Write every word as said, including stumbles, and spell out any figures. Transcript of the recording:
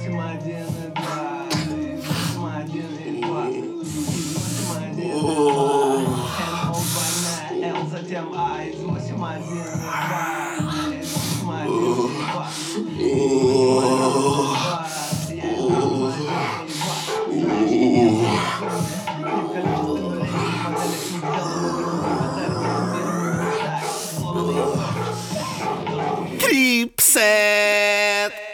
восемь, один и два, восемь, один и два, восемь, один и два, Н, О, двойная Л, затем А, восемь, один и два, восемь, один и два, восемь, один и два, Трипсет.